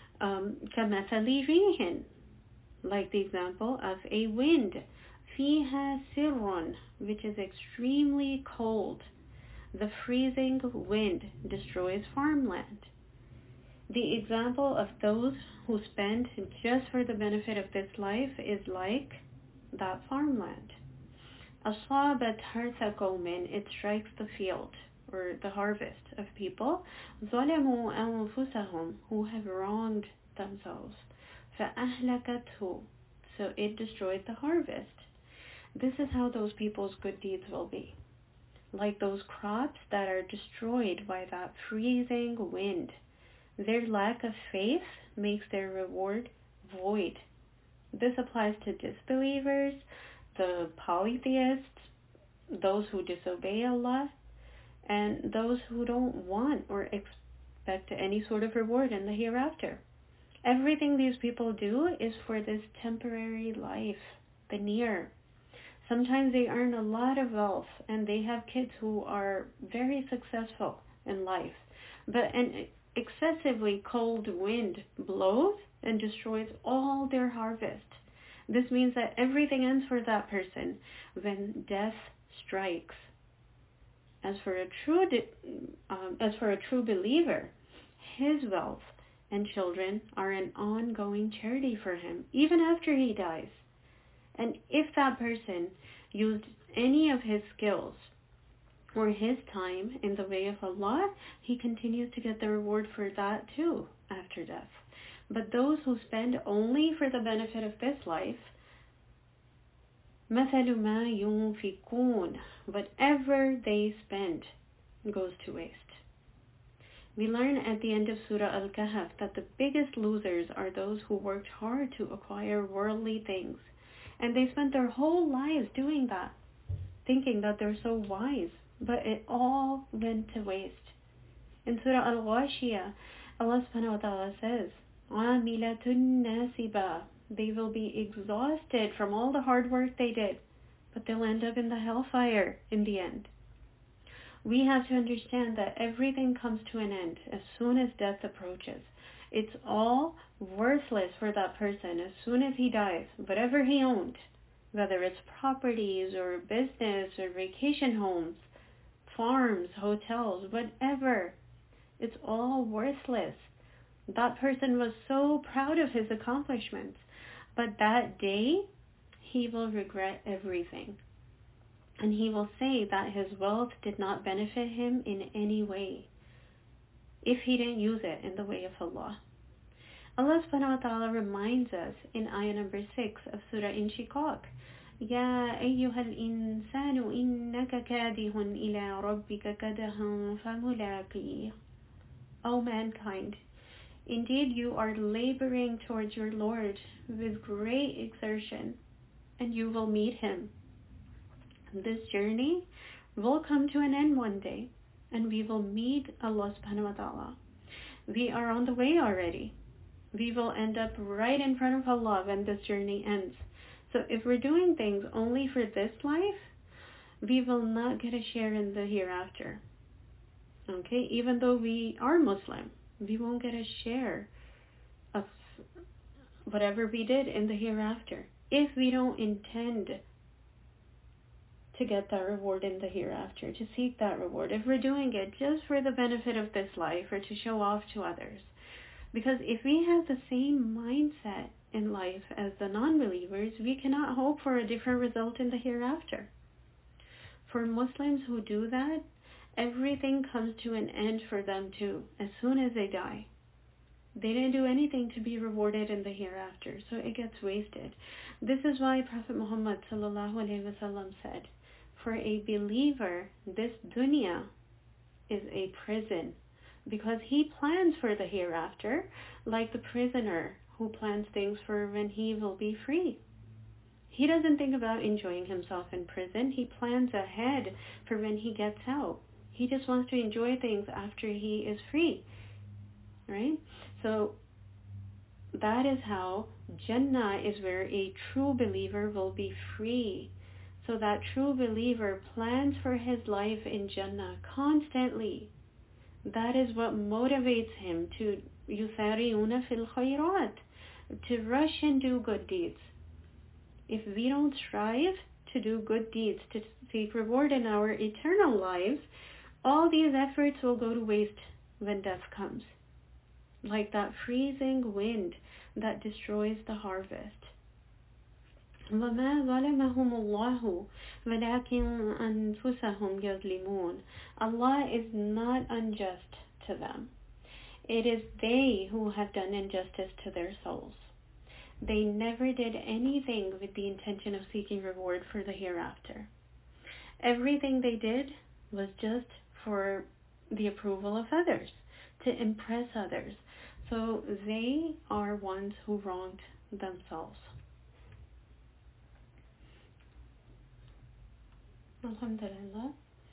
كَمَثَلِ رِيحٍ, like the example of a wind. فِيهَا سِرٌ, which is extremely cold. The freezing wind destroys farmland. The example of those who spend just for the benefit of this life is like that farmland. أَصَابَتْ حَرْثَ قَوْمٍ, it strikes the field or the harvest of people. ظَلَمُوا أَنفُسَهُمْ, who have wronged themselves. فَأَهْلَكَتْهُ, so it destroyed the harvest. This is how those people's good deeds will be. Like those crops that are destroyed by that freezing wind. Their lack of faith makes their reward void. This applies to disbelievers, the polytheists, those who disobey Allah, and those who don't want or expect any sort of reward in the hereafter. Everything these people do is for this temporary life, the near. Sometimes they earn a lot of wealth and they have kids who are very successful in life. But an excessively cold wind blows and destroys all their harvest. This means that everything ends for that person when death strikes. As for a true believer, his wealth and children are an ongoing charity for him, even after he dies. And if that person used any of his skills or his time in the way of Allah, he continues to get the reward for that too after death. But those who spend only for the benefit of this life, مَثَلُ مَا يُنْفِقُونَ, whatever they spend goes to waste. We learn at the end of Surah Al-Kahf that the biggest losers are those who worked hard to acquire worldly things. And they spent their whole lives doing that, thinking that they're so wise, but it all went to waste. In Surah Al-Ghashiyah, Allah subhanahu wa ta'ala says, عَامِلَةٌ نَاسِبَةٌ, they will be exhausted from all the hard work they did, but they'll end up in the hellfire in the end. We have to understand that everything comes to an end as soon as death approaches. It's all worthless for that person as soon as he dies. Whatever he owned, whether it's properties or business or vacation homes, farms, hotels, whatever, it's all worthless. That person was so proud of his accomplishments, but that day he will regret everything. And he will say that his wealth did not benefit him in any way if he didn't use it in the way of Allah. Allah subhanahu wa ta'ala reminds us in ayah number 6 of Surah Inshiqaq, يا أيها الإنسان إنك كادح إلى ربك كدحا فملاقيه. O mankind, indeed you are laboring towards your Lord with great exertion, and you will meet him. This journey will come to an end one day, and we will meet Allah subhanahu wa ta'ala. We are on the way already. We will end up right in front of Allah when this journey ends. So if we're doing things only for this life, we will not get a share in the hereafter. Okay, even though we are Muslim, we won't get a share of whatever we did in the hereafter if we don't intend to get that reward in the hereafter, to seek that reward. If we're doing it just for the benefit of this life or to show off to others. Because if we have the same mindset in life as the non-believers, we cannot hope for a different result in the hereafter. For Muslims who do that, everything comes to an end for them too, as soon as they die. They didn't do anything to be rewarded in the hereafter, so it gets wasted. This is why Prophet Muhammad ﷺ said, for a believer, this dunya is a prison, because he plans for the hereafter like the prisoner who plans things for when he will be free. He doesn't think about enjoying himself in prison. He plans ahead for when he gets out. He just wants to enjoy things after he is free, right? So that is how Jannah is, where a true believer will be free. So that true believer plans for his life in Jannah constantly. That is what motivates him to yusari'una fil khayrat, to rush and do good deeds. If we don't strive to do good deeds, to seek reward in our eternal lives, all these efforts will go to waste when death comes. Like that freezing wind that destroys the harvest. وَمَا ظَلَمَهُمُ اللَّهُ وَلَكِنْ أَنفُسَهُمْ يَظْلِمُونَ. Allah is not unjust to them. It is they who have done injustice to their souls. They never did anything with the intention of seeking reward for the hereafter. Everything they did was just for the approval of others, to impress others. So they are ones who wronged themselves. Alhamdulillah.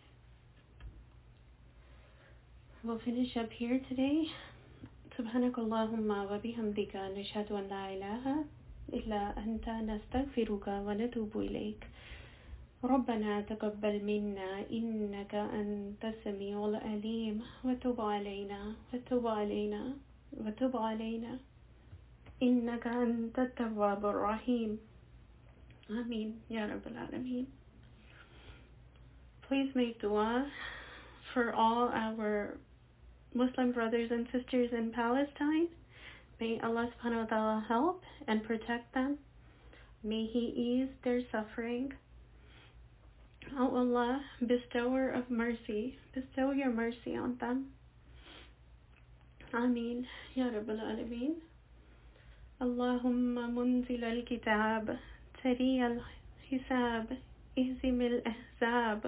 We'll finish up here today. سبحانك اللهم وبحمدك نشهد أن لا إله إلا أنت نستغفرك ونتوب إليك. ربنا تقبل منا إنك أنت السميع العليم وتب علينا وتب علينا وتب علينا إنك أنت التواب الرحيم. Ameen Ya Rabbal Alameen. Please make dua for all our Muslim brothers and sisters in Palestine. May Allah subhanahu wa ta'ala help and protect them. May He ease their suffering. O Allah, bestower of mercy, bestow your mercy on them. Ameen Ya Rabbal Alameen. Allahumma munzil al-kitab, sari al-hisab, ihzim al-ahzab.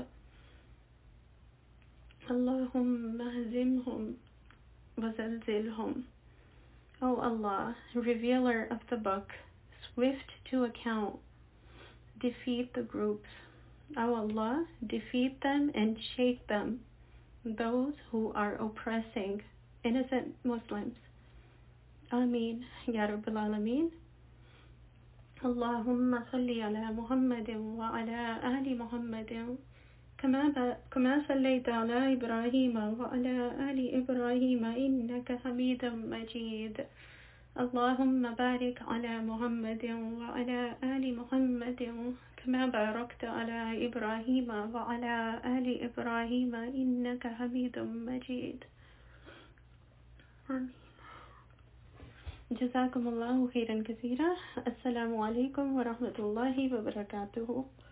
Allahumma hazimhum wa zalzilhum. O Allah, revealer of the book, swift to account, defeat the groups. O Allah, defeat them and shake them, those who are oppressing innocent Muslims. Ameen Ya Rabbal Alameen. Allahumma salli ala Muhammadin wa ala ali Muhammadin كما صليت على إبراهيم وعلى آل إبراهيم إنك حميد مجيد. اللهم بارك على محمد وعلى آل محمد كما باركت على إبراهيم وعلى آل إبراهيم إنك حميد مجيد. آمين. جزاكم الله خيرا كثيرا. السلام عليكم ورحمة الله وبركاته.